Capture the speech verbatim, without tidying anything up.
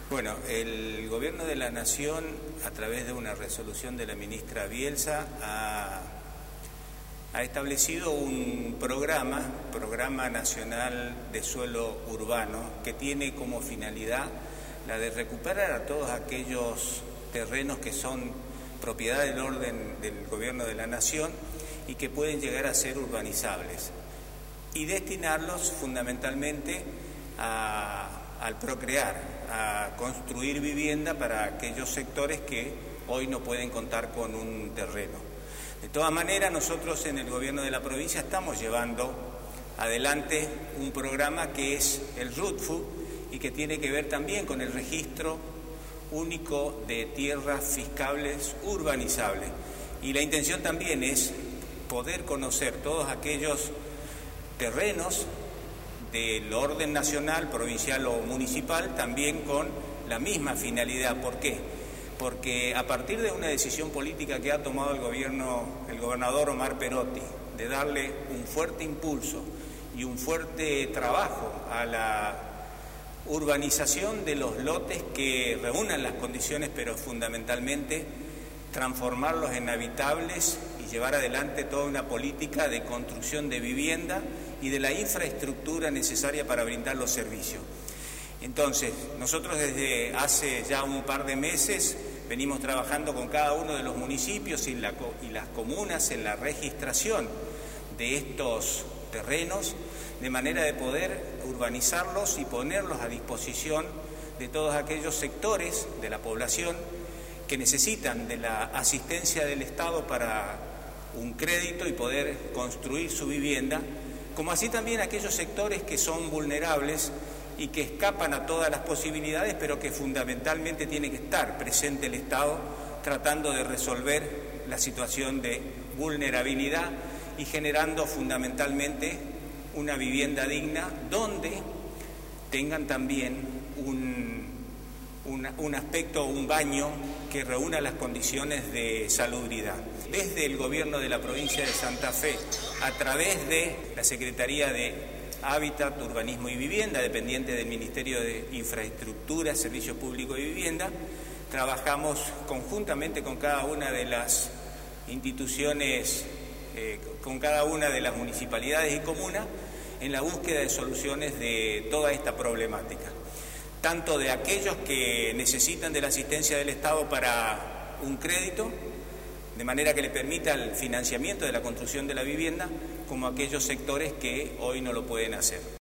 Bueno, el Gobierno de la Nación, a través de una resolución de la ministra Bielsa, ha, ha establecido un programa, Programa Nacional de Suelo Urbano, que tiene como finalidad la de recuperar a todos aquellos terrenos que son propiedad del orden del Gobierno de la Nación y que pueden llegar a ser urbanizables, y destinarlos fundamentalmente a, al procrear, a construir vivienda para aquellos sectores que hoy no pueden contar con un terreno. De todas maneras, nosotros en el Gobierno de la provincia estamos llevando adelante un programa que es el RUTFU y que tiene que ver también con el registro único de tierras fiscales urbanizables. Y la intención también es poder conocer todos aquellos terrenos del orden nacional, provincial o municipal, también con la misma finalidad. ¿Por qué? Porque a partir de una decisión política que ha tomado el gobierno, el gobernador Omar Perotti, de darle un fuerte impulso y un fuerte trabajo a la urbanización de los lotes que reúnan las condiciones, pero fundamentalmente transformarlos en habitables y llevar adelante toda una política de construcción de vivienda y de la infraestructura necesaria para brindar los servicios. Entonces, nosotros desde hace ya un par de meses venimos trabajando con cada uno de los municipios y, la, y las comunas en la registración de estos terrenos, de manera de poder urbanizarlos y ponerlos a disposición de todos aquellos sectores de la población que necesitan de la asistencia del Estado para un crédito y poder construir su vivienda, como así también aquellos sectores que son vulnerables y que escapan a todas las posibilidades, pero que fundamentalmente tiene que estar presente el Estado tratando de resolver la situación de vulnerabilidad y generando fundamentalmente una vivienda digna donde tengan también un, un, un aspecto, un baño que reúna las condiciones de salubridad. Desde el Gobierno de la provincia de Santa Fe, a través de la Secretaría de Hábitat, Urbanismo y Vivienda, dependiente del Ministerio de Infraestructura, Servicios Públicos y Vivienda, trabajamos conjuntamente con cada una de las instituciones, eh, con cada una de las municipalidades y comunas, en la búsqueda de soluciones de toda esta problemática, tanto de aquellos que necesitan de la asistencia del Estado para un crédito, de manera que le permita el financiamiento de la construcción de la vivienda, como aquellos sectores que hoy no lo pueden hacer.